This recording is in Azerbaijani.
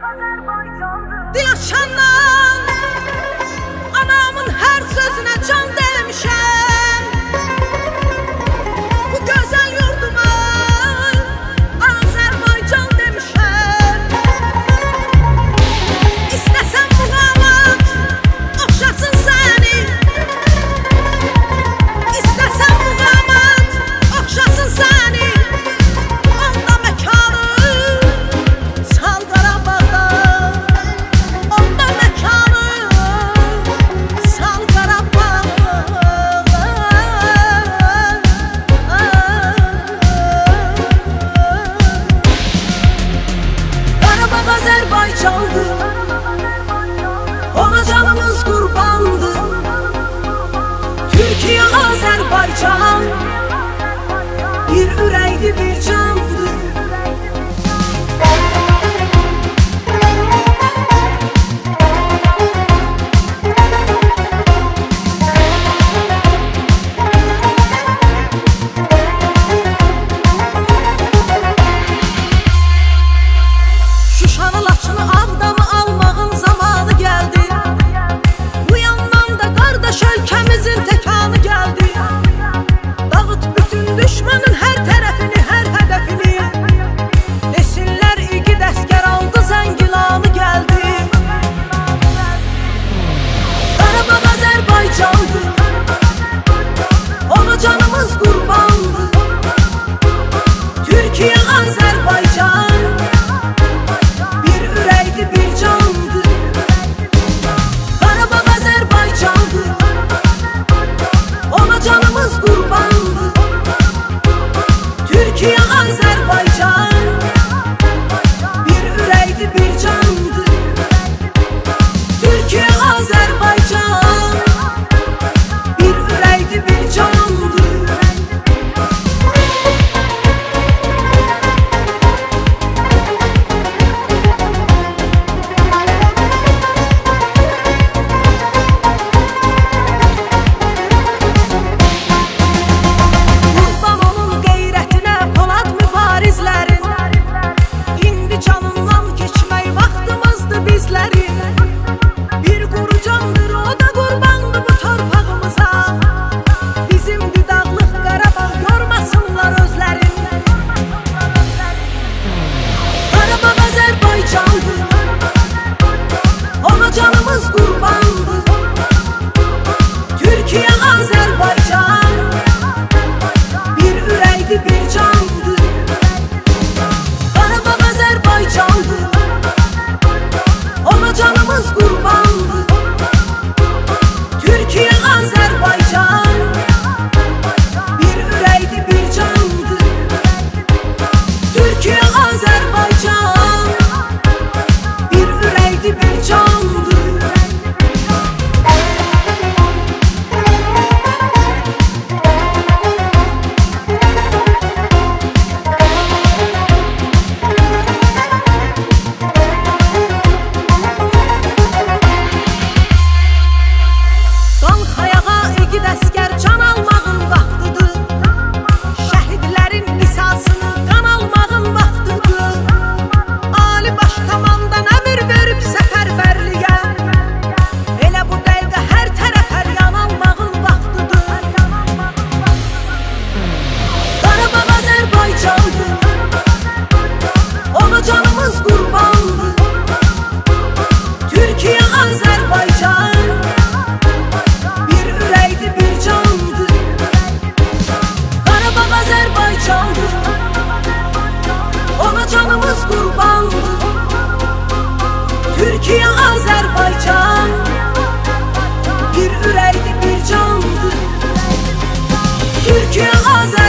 Dil açandan anamın her sözüne can demişəm. Bu güzel yurduma Azerbaycan demişəm. İstəsən muğamat oxşasın səni, İstəsən muğamat oxşasın səni. Onda məkanı sal Qarabağda, onda məkanı sal Qarabağda. Qarabağ Azərbaycandır, ona canımız qurbandır. Türkiye Azerbaycan bir ürəkdir, bir candır. Şuşanı, Laçını, Ağdamı almağın zamanı geldi. Bu yandan da qardaş ölkəmizin təkanı geldi. Dağıt bütün düşmanın hər tərəfini, hər hədəfini. Desinlər igid əskər aldı, Zəngilanı geldi. Qarabağ Azərbaycandır, ona canımız qurbandır. Türkiye Azərbaycan bir ürəkdir, bir candır. Qarabağ Azərbaycandır, ona canımız qurbandır. Türkiye Azərbaycan bir ürəkdir, bir candır. Türkiye Azərbaycan bir ürəkdir, bir candır. Qurban olun qeyrətinə Polad mübarizlərin. İndi canından keçmək vaxtımızdır bizlərin. Bir quru candır, o da qurbandır bu torpağımıza. Bizim didaqlıq Qarabağ görməsinlər özlərin. Qarabağ Azərbaycandır, ona canımız qurbandır. Türkiye Azərbaycan bir ürəkdir, bir candır. Qarabağ Azərbaycandır, ona canımız qurbandır. Türkiye Azərbaycan bir ürəkdir, bir candır. Türkiye Azərbaycan bir ürəkdir, bir candır. Qalx ayağa igid əskər, can almağın vaxtıdır. Şəhidlərin qisasını qan almağın vaxtıdır. Ali baş komandan əmr verib səfərbərliyə. Elə bu dəqiqə hər tərəf hər yan almağın vaxtıdır. Qarabağ Azərbaycandır, ona canımız qurbandır. Türkiye Azərbaycan bir ürəkdir, bir candır. Qarabağ Azərbaycandır, ona canımız qurbandır. Türkiye Azərbaycan bir ürəkdir, bir candır. Türkiye Azərbaycan